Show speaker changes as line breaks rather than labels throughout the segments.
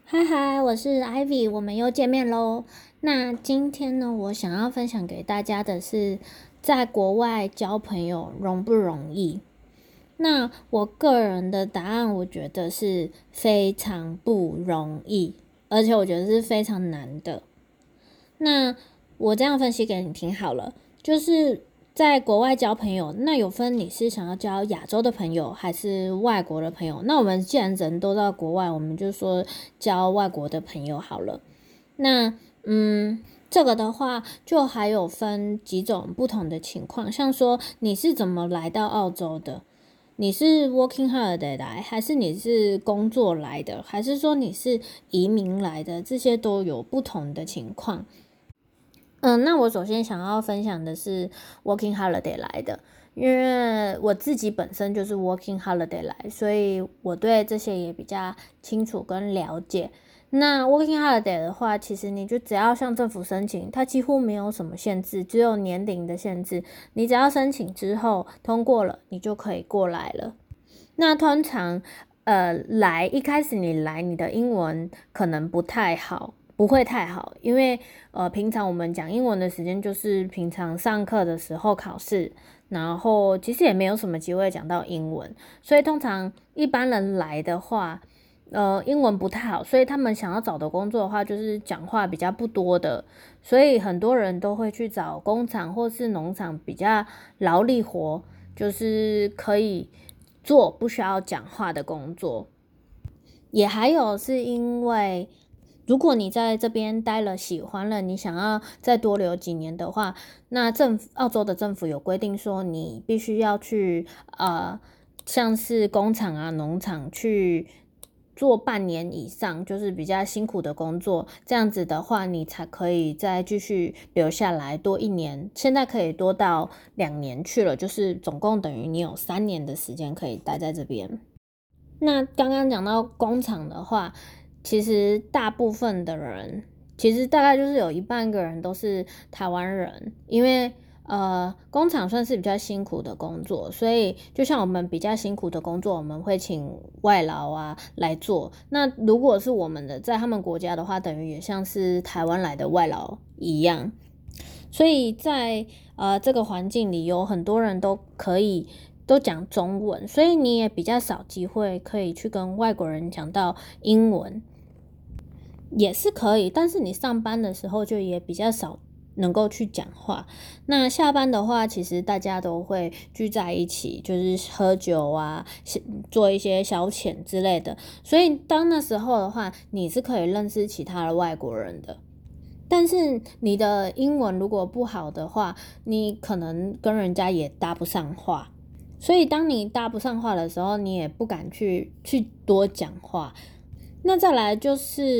嗨嗨，我是 Ivy，我们又见面喽。那今天呢，我想要分享给大家的是，在国外交朋友容不容易？那我个人的答案，我觉得是非常不容易，而且我觉得是非常难的。那我这样分析给你听好了，就是在国外交朋友，那有分你是想要交亚洲的朋友还是外国的朋友。那我们既然人都到国外，我们就说交外国的朋友好了。那这个的话，就还有分几种不同的情况，像说你是怎么来到澳洲的？你是 working holiday 来，还是你是工作来的，还是说你是移民来的？这些都有不同的情况。那我首先想要分享的是 working holiday 来的，因为我自己本身就是 working holiday 来，所以我对这些也比较清楚跟了解。那 working holiday 的话，其实你就只要向政府申请，它几乎没有什么限制，只有年龄的限制。你只要申请之后通过了，你就可以过来了。那通常一开始你来，你的英文可能不太好，不会太好，因为平常我们讲英文的时间就是平常上课的时候考试，然后其实也没有什么机会讲到英文，所以通常一般人来的话，英文不太好，所以他们想要找的工作的话，就是讲话比较不多的，所以很多人都会去找工厂或是农场比较劳力活，就是可以做不需要讲话的工作。也还有是因为，如果你在这边待了喜欢了，你想要再多留几年的话，那澳洲的政府有规定说，你必须要去像是工厂啊、农场去做半年以上，就是比较辛苦的工作，这样子的话，你才可以再继续留下来多一年。现在可以多到2年去了，就是总共等于你有3年的时间可以待在这边。那刚刚讲到工厂的话，其实大部分的人，其实大概就是有一半个人都是台湾人，因为工厂算是比较辛苦的工作，所以就像我们比较辛苦的工作，我们会请外劳啊来做。那如果是我们的在他们国家的话，等于也像是台湾来的外劳一样。所以在这个环境里，有很多人都讲中文，所以你也比较少机会可以去跟外国人讲到英文，也是可以，但是你上班的时候就也比较少能够去讲话。那下班的话，其实大家都会聚在一起，就是喝酒啊，做一些消遣之类的。所以当那时候的话，你是可以认识其他的外国人的。但是你的英文如果不好的话，你可能跟人家也搭不上话。所以当你搭不上话的时候，你也不敢去多讲话。那再来就是，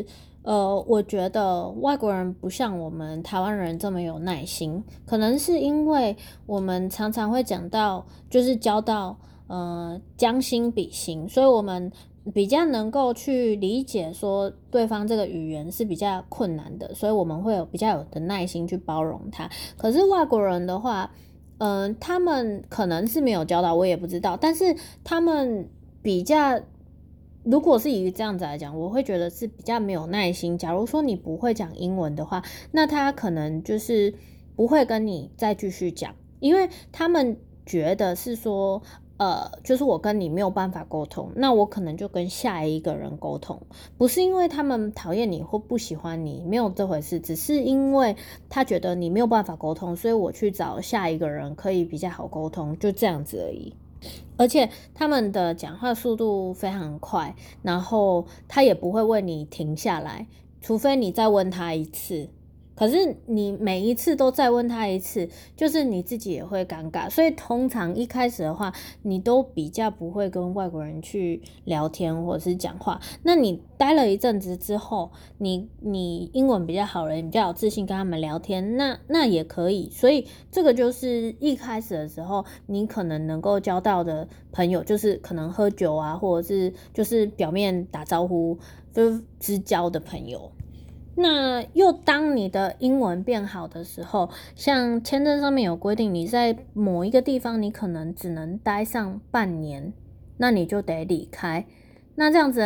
我觉得外国人不像我们台湾人这么有耐心，可能是因为我们常常会讲到，就是教到将心比心，所以我们比较能够去理解说对方这个语言是比较困难的，所以我们会比较有的耐心去包容他。可是外国人的话，他们可能是没有教到，我也不知道，但是他们比较。如果是以这样子来讲，我会觉得是比较没有耐心。假如说你不会讲英文的话，那他可能就是不会跟你再继续讲，因为他们觉得是说，就是我跟你没有办法沟通，那我可能就跟下一个人沟通，不是因为他们讨厌你或不喜欢你，没有这回事，只是因为他觉得你没有办法沟通，所以我去找下一个人可以比较好沟通，就这样子而已。而且他们的讲话速度非常快，然后他也不会为你停下来，除非你再问他一次。可是你每一次都再问他一次，就是你自己也会尴尬。所以通常一开始的话，你都比较不会跟外国人去聊天或者是讲话。那你待了一阵子之后，你英文比较好了，你比较有自信跟他们聊天，那也可以。所以这个就是一开始的时候，你可能能够交到的朋友，就是可能喝酒啊，或者是就是表面打招呼，就是知交的朋友。那又当你的英文变好的时候，像签证上面有规定，你在某一个地方你可能只能待上半年，那你就得离开。那这样子你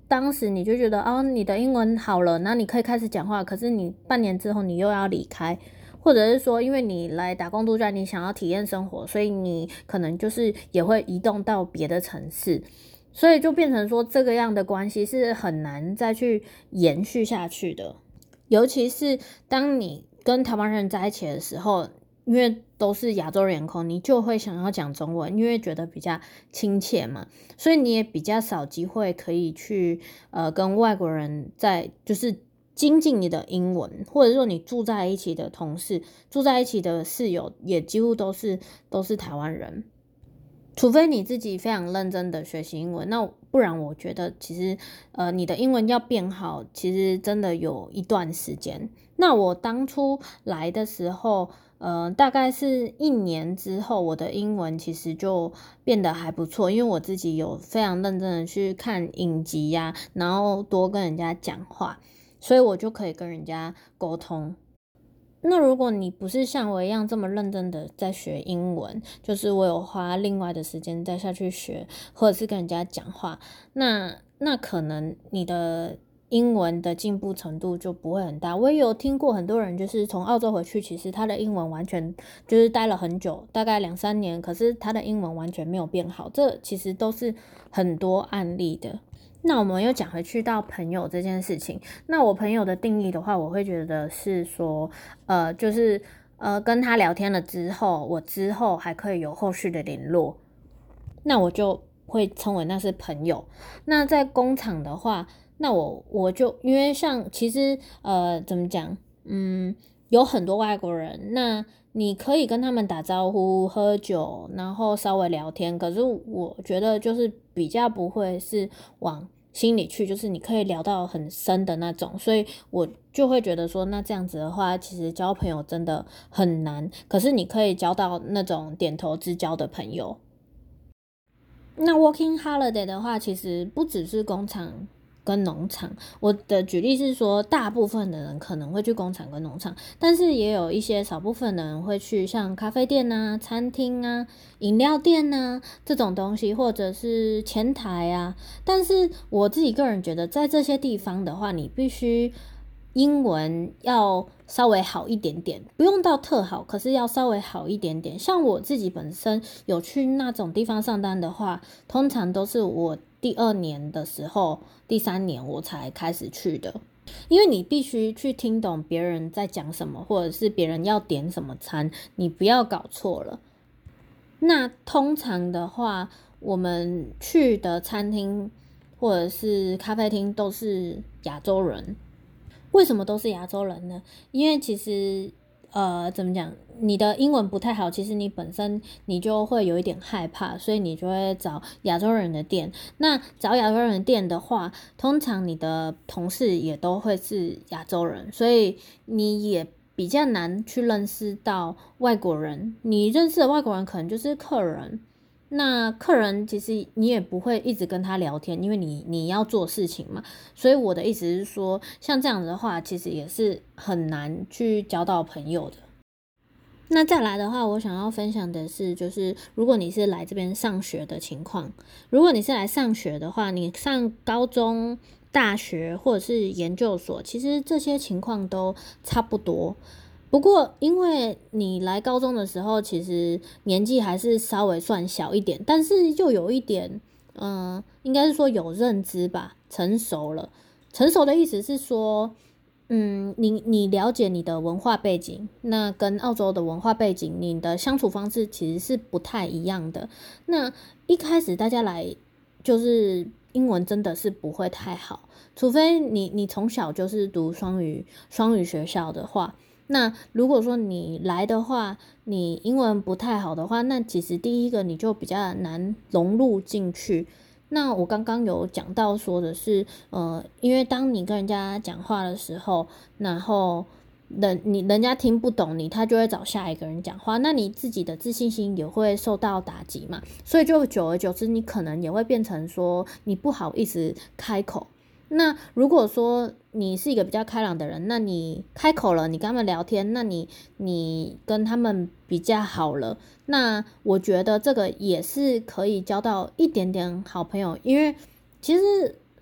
当时你就觉得你的英文好了，那你可以开始讲话，可是你半年之后你又要离开，或者是说因为你来打工度假，你想要体验生活，所以你可能就是也会移动到别的城市，所以就变成说这个样的关系是很难再去延续下去的。尤其是当你跟台湾人在一起的时候，因为都是亚洲脸孔，你就会想要讲中文，因为觉得比较亲切嘛，所以你也比较少机会可以去跟外国人就是精进你的英文，或者说你住在一起的同事、住在一起的室友也几乎都是台湾人。除非你自己非常认真的学习英文，那不然我觉得其实你的英文要变好，其实真的有一段时间。那我当初来的时候，大概是1年之后，我的英文其实就变得还不错，因为我自己有非常认真的去看影集呀，然后多跟人家讲话，所以我就可以跟人家沟通。那如果你不是像我一样这么认真的在学英文，就是我有花另外的时间再下去学，或者是跟人家讲话，那可能你的英文的进步程度就不会很大。我也有听过很多人就是从澳洲回去，其实他的英文完全就是待了很久，大概2-3年，可是他的英文完全没有变好，这其实都是很多案例的。那我们又讲回去到朋友这件事情，那我朋友的定义的话，我会觉得是说，就是跟他聊天了之后，我之后还可以有后续的联络，那我就会称为那是朋友。那在工厂的话，那我就因为像其实怎么讲，有很多外国人，那你可以跟他们打招呼、喝酒，然后稍微聊天，可是我觉得就是比较不会是往心里去，就是你可以聊到很深的那种，所以我就会觉得说，那这样子的话，其实交朋友真的很难，可是你可以交到那种点头之交的朋友。那 working holiday 的话，其实不只是工厂跟农场，我的举例是说，大部分的人可能会去工厂跟农场，但是也有一些少部分的人会去像咖啡店啊、餐厅啊、饮料店啊这种东西，或者是前台啊。但是我自己个人觉得，在这些地方的话，你必须英文要稍微好一点点，不用到特好，可是要稍微好一点点。像我自己本身有去那种地方上班的话，通常都是我第2年的时候、第3年我才开始去的。因为你必须去听懂别人在讲什么，或者是别人要点什么餐，你不要搞错了。那通常的话，我们去的餐厅或者是咖啡厅都是亚洲人。为什么都是亚洲人呢？因为其实怎么讲，你的英文不太好，其实你本身你就会有一点害怕，所以你就会找亚洲人的店。那找亚洲人的店的话，通常你的同事也都会是亚洲人，所以你也比较难去认识到外国人。你认识的外国人可能就是客人。那客人其实你也不会一直跟他聊天，因为你要做事情嘛。所以我的意思是说，像这样的话，其实也是很难去交到朋友的。那再来的话，我想要分享的是，就是如果你是来这边上学的情况，如果你是来上学的话，你上高中、大学或者是研究所，其实这些情况都差不多。不过，因为你来高中的时候，其实年纪还是稍微算小一点，但是又有一点，应该是说有认知吧，成熟了。成熟的意思是说，你了解你的文化背景，那跟澳洲的文化背景，你的相处方式其实是不太一样的。那一开始大家来，就是英文真的是不会太好，除非你从小就是读双语学校的话。那如果说你来的话，你英文不太好的话，那其实第一个你就比较难融入进去。那我刚刚有讲到说的是，因为当你跟人家讲话的时候，然后人家听不懂你，他就会找下一个人讲话，那你自己的自信心也会受到打击嘛，所以就久而久之，你可能也会变成说你不好意思开口。那如果说你是一个比较开朗的人，那你开口了，你跟他们聊天，那你跟他们比较好了，那我觉得这个也是可以交到一点点好朋友，因为其实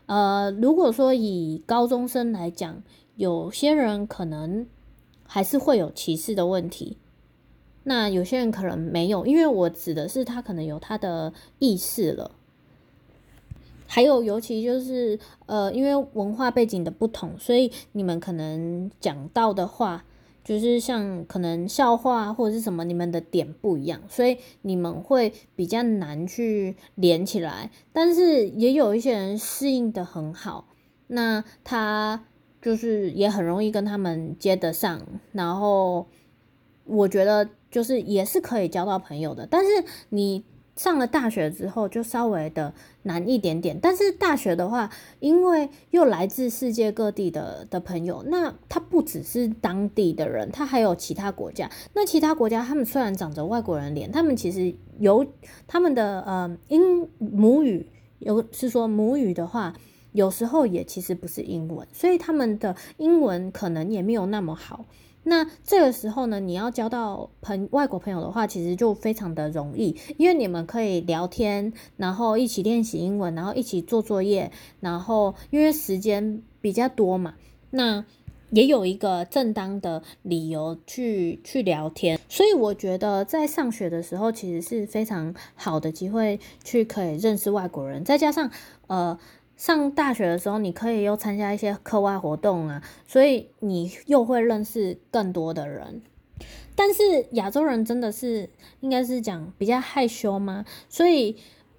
如果说以高中生来讲，有些人可能还是会有歧视的问题，那有些人可能没有，因为我指的是他可能有他的意识了。还有，尤其就是因为文化背景的不同，所以你们可能讲到的话，就是像可能笑话或者是什么，你们的点不一样，所以你们会比较难去连起来。但是也有一些人适应的很好，那他就是也很容易跟他们接得上，然后我觉得就是也是可以交到朋友的。但是你上了大学之后就稍微的难一点点，但是大学的话，因为又来自世界各地的朋友，那他不只是当地的人，他还有其他国家。那其他国家他们虽然长着外国人脸，他们其实有他们的母语，是说母语的话，有时候也其实不是英文，所以他们的英文可能也没有那么好。那这个时候呢，你要交到外国朋友的话，其实就非常的容易，因为你们可以聊天，然后一起练习英文，然后一起做作业，然后因为时间比较多嘛，那也有一个正当的理由去聊天，所以我觉得在上学的时候其实是非常好的机会去可以认识外国人，再加上上大学的时候，你可以又参加一些课外活动啊，所以你又会认识更多的人。但是亚洲人真的是应该是讲比较害羞吗？所以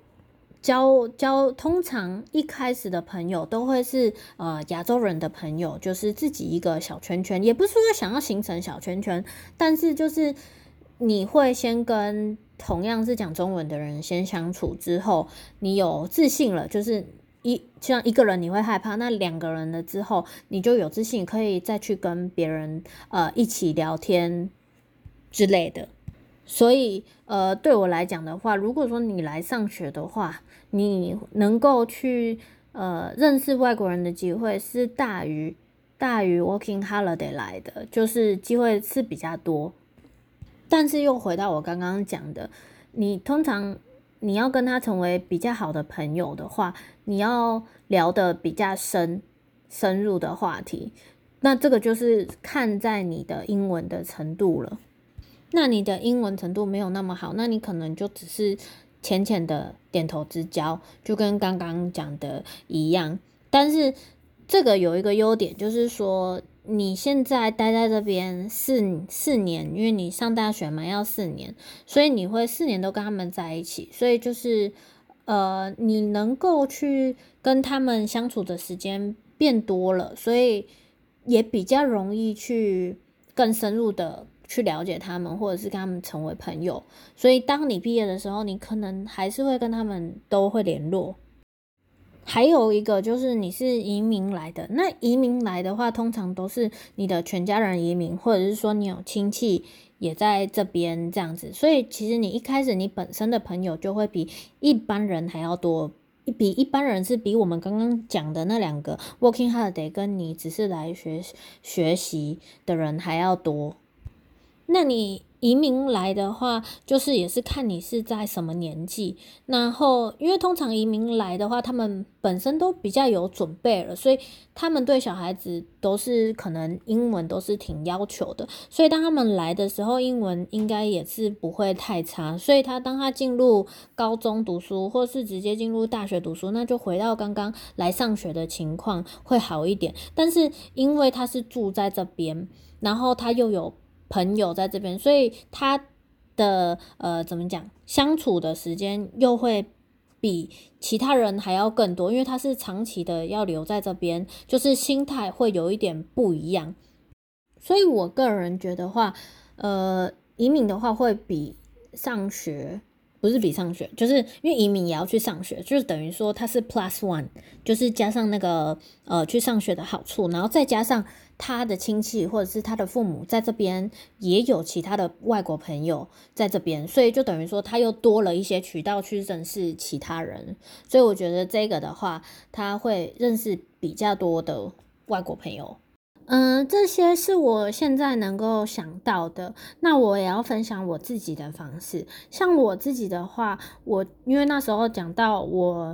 通常一开始的朋友都会是亚洲人的朋友，就是自己一个小圈圈，也不是说想要形成小圈圈，但是就是你会先跟同样是讲中文的人先相处之后，你有自信了，就是像一个人你会害怕，那两个人了之后，你就有自信，可以再去跟别人一起聊天之类的。所以对我来讲的话，如果说你来上学的话，你能够去认识外国人的机会是大于working holiday 来的，就是机会是比较多。但是又回到我刚刚讲的，通常你要跟他成为比较好的朋友的话，你要聊得比较深入的话题，那这个就是看在你的英文的程度了。那你的英文程度没有那么好，那你可能就只是浅浅的点头之交，就跟刚刚讲的一样。但是这个有一个优点，就是说你现在待在这边四年，因为你上大学嘛要4年，所以你会4年都跟他们在一起，所以就是你能够去跟他们相处的时间变多了，所以也比较容易去更深入的去了解他们，或者是跟他们成为朋友。所以当你毕业的时候，你可能还是会跟他们都会联络。还有一个就是你是移民来的，那移民来的话，通常都是你的全家人移民，或者是说你有亲戚也在这边这样子，所以其实你一开始你本身的朋友就会比一般人还要多，比一般人是比我们刚刚讲的那2个 working holiday 跟你只是来学习的人还要多。那你移民来的话，就是也是看你是在什么年纪，然后因为通常移民来的话，他们本身都比较有准备了，所以他们对小孩子都是可能英文都是挺要求的，所以当他们来的时候，英文应该也是不会太差，所以当他进入高中读书，或是直接进入大学读书，那就回到刚刚来上学的情况会好一点。但是因为他是住在这边，然后他又有朋友在这边，所以他的怎么讲，相处的时间又会比其他人还要更多，因为他是长期的要留在这边，就是心态会有一点不一样。所以我个人觉得话，移民的话会比上学，不是比上学，就是因为移民也要去上学，就是等于说它是 +1，就是加上那个去上学的好处，然后再加上他的亲戚或者是他的父母在这边也有其他的外国朋友在这边，所以就等于说他又多了一些渠道去认识其他人，所以我觉得这个的话，他会认识比较多的外国朋友。这些是我现在能够想到的。那我也要分享我自己的方式。像我自己的话，因为那时候讲到我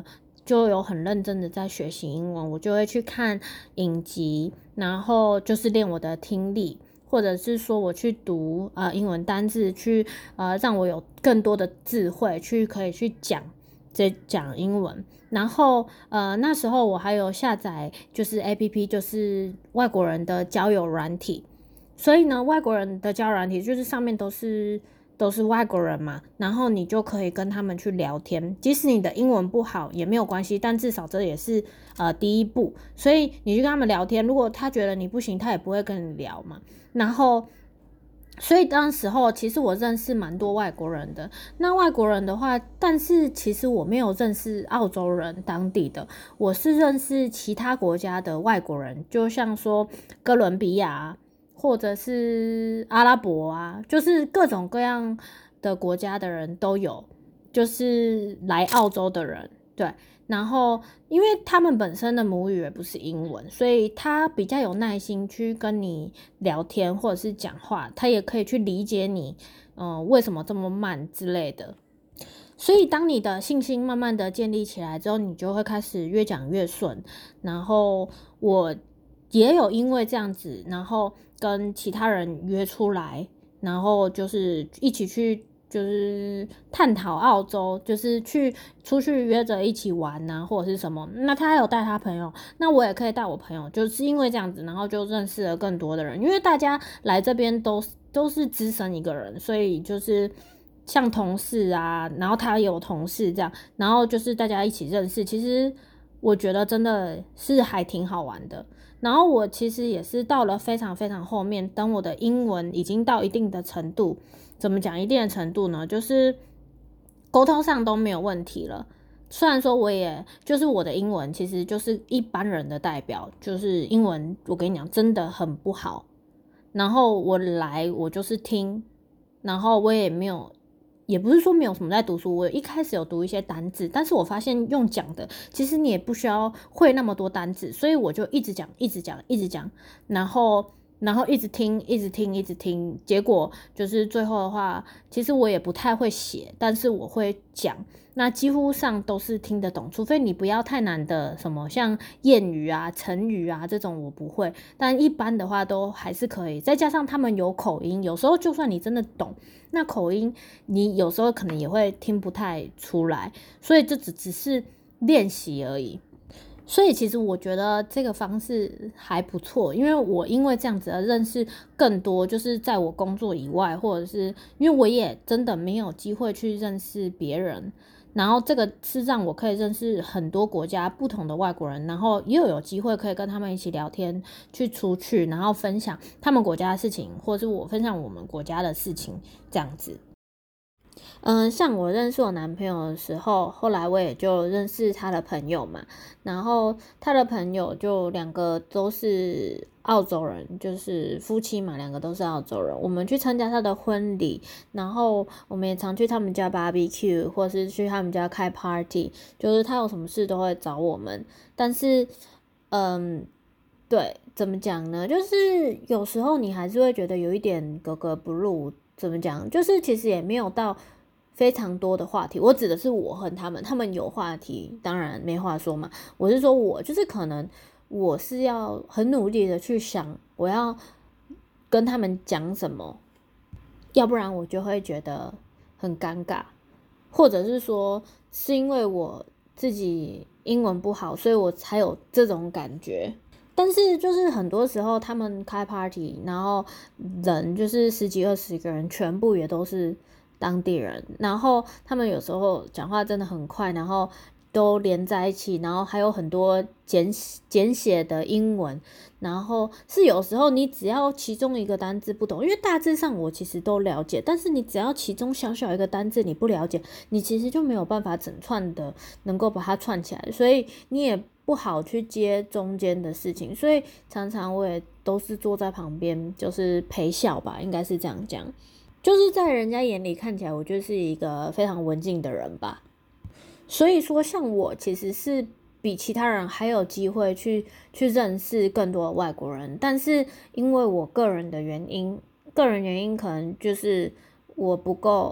就有很认真的在学习英文，我就会去看影集，然后就是练我的听力，或者是说我去读英文单字，去让我有更多的智慧，可以去讲英文。然后那时候我还有下载就是 APP， 就是外国人的交友软体，所以呢，外国人的交友软体就是上面都是外国人嘛，然后你就可以跟他们去聊天，即使你的英文不好也没有关系，但至少这也是第一步。所以你去跟他们聊天，如果他觉得你不行，他也不会跟你聊嘛。然后所以当时候其实我认识蛮多外国人的。那外国人的话，但是其实我没有认识澳洲人当地的，我是认识其他国家的外国人，就像说哥伦比亚或者是阿拉伯啊，就是各种各样的国家的人都有，就是来澳洲的人，对。然后因为他们本身的母语也不是英文，所以他比较有耐心去跟你聊天或者是讲话，他也可以去理解你为什么这么慢之类的。所以当你的信心慢慢的建立起来之后，你就会开始越讲越顺。然后我也有因为这样子，然后跟其他人约出来，然后就是一起去就是探讨澳洲，就是出去约着一起玩啊，或者是什么。那他有带他朋友，那我也可以带我朋友，就是因为这样子，然后就认识了更多的人。因为大家来这边都是只身一个人，所以就是像同事啊，然后他也有同事这样，然后就是大家一起认识。其实我觉得真的是还挺好玩的。然后我其实也是到了非常非常后面，等我的英文已经到一定的程度，怎么讲一定的程度呢？就是沟通上都没有问题了。虽然说我也就是我的英文其实就是一般人的代表，就是英文我跟你讲真的很不好。然后我就是听，然后我也没有，也不是说没有什么在读书，我一开始有读一些单字，但是我发现用讲的，其实你也不需要会那么多单字，所以我就一直讲，一直讲，一直讲，然后一直听，一直听，一直听，结果就是最后的话，其实我也不太会写，但是我会讲，那几乎上都是听得懂，除非你不要太难的什么像谚语啊、成语啊这种我不会，但一般的话都还是可以。再加上他们有口音，有时候就算你真的懂，那口音你有时候可能也会听不太出来，所以这只是练习而已。所以其实我觉得这个方式还不错，因为我因为这样子而认识更多，就是在我工作以外，或者是因为我也真的没有机会去认识别人，然后这个是让我可以认识很多国家不同的外国人，然后又有机会可以跟他们一起聊天，去出去，然后分享他们国家的事情，或者是我分享我们国家的事情，这样子。像我认识我男朋友的时候，后来我也就认识他的朋友嘛，然后他的朋友就两个都是澳洲人，就是夫妻嘛，两个都是澳洲人。我们去参加他的婚礼，然后我们也常去他们家 barbecue， 或是去他们家开 party， 就是他有什么事都会找我们。但是，对，怎么讲呢？就是有时候你还是会觉得有一点格格不入。怎么讲？就是其实也没有到非常多的话题。我指的是我和他们，他们有话题，当然没话说嘛。我是说我就是可能我是要很努力的去想我要跟他们讲什么，要不然我就会觉得很尴尬，或者是说是因为我自己英文不好，所以我才有这种感觉。但是就是很多时候他们开 party，然后人就是十几20个人，全部也都是当地人，然后他们有时候讲话真的很快，然后都连在一起，然后还有很多简写的英文，然后是有时候你只要其中一个单字不懂，因为大致上我其实都了解，但是你只要其中小小一个单字你不了解，你其实就没有办法整串的能够把它串起来，所以你也不好去接中间的事情，所以常常我也都是坐在旁边，就是陪笑吧，应该是这样讲。就是在人家眼里看起来，我就是一个非常文静的人吧。所以说，像我其实是比其他人还有机会去认识更多的外国人，但是因为我个人原因可能就是我不够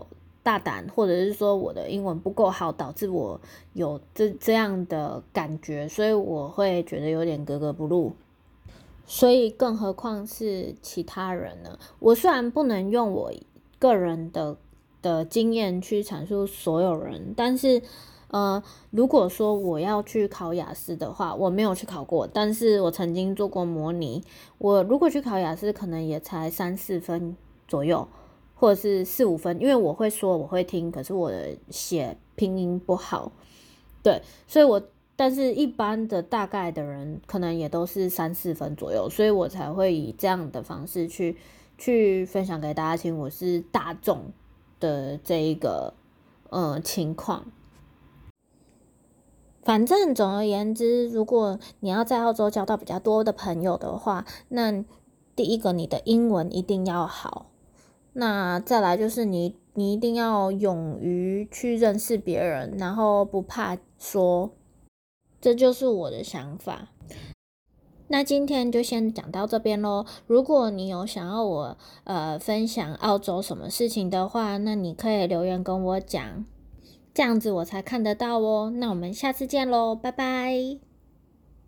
大胆，或者是说我的英文不够好，导致我有这样的感觉，所以我会觉得有点格格不入。所以更何况是其他人呢？我虽然不能用我个人的经验去阐述所有人，但是如果说我要去考雅思的话，我没有去考过，但是我曾经做过模拟。我如果去考雅思，可能也才3-4分左右，或者是4-5分，因为我会说我会听，可是我的写拼音不好，对，所以但是一般的大概的人可能也都是3-4分左右，所以我才会以这样的方式去分享给大家听，我是大众的这一个情况。反正总而言之，如果你要在澳洲交到比较多的朋友的话，那第一个你的英文一定要好，那再来就是你一定要勇于去认识别人，然后不怕说，这就是我的想法。那今天就先讲到这边咯。如果你有想要我分享澳洲什么事情的话，那你可以留言跟我讲，这样子我才看得到哦。那我们下次见咯，拜拜。